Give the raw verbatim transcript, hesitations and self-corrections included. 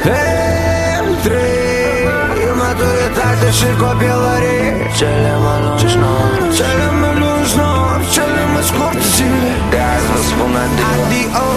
Între maturitate și copilărie, cele mai lungi nopți, cele mai lungi nopți, cele mai scurte zile, de azi vă spun adio.